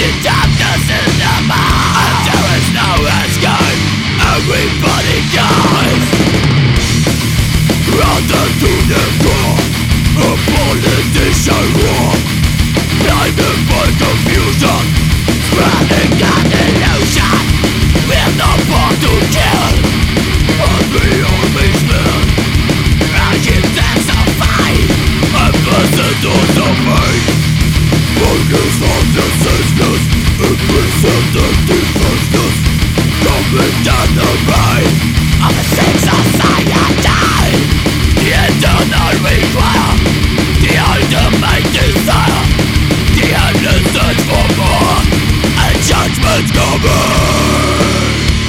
darkness in the mind, and there is no escape. Everybody dies. Rather to the core, a politician war, blinded by confusion, spreading an illusion. We're not born to kill, and the army's men agitates a fight, ambassadors of fate. Focus on the senseless, imprisoned the defenseless, coming down the rain of a sick society. The eternal require, the ultimate desire, the endless search for more, and judgment's coming.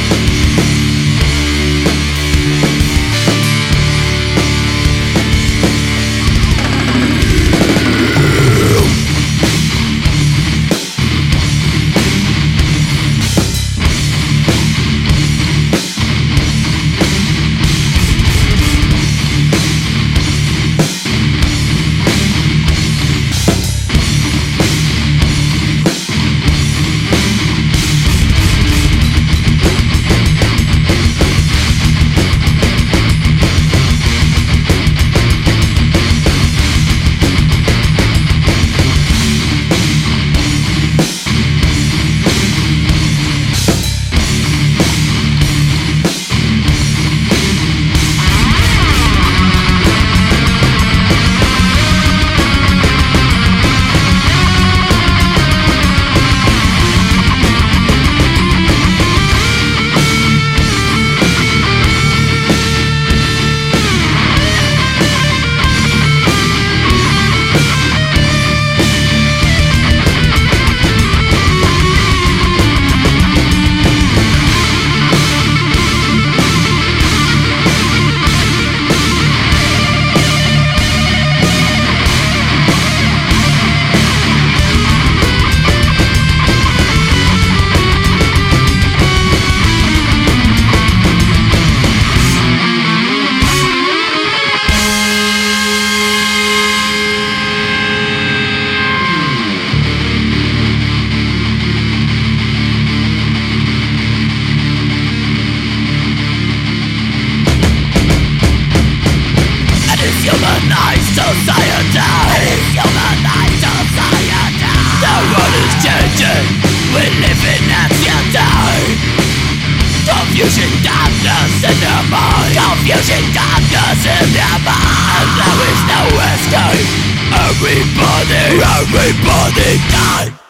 Humanized society. It is humanized society. The world is changing. We live in anxiety. Confusion, darkness in the mind. Confusion, darkness in the mind. There is no escape. Everybody dies.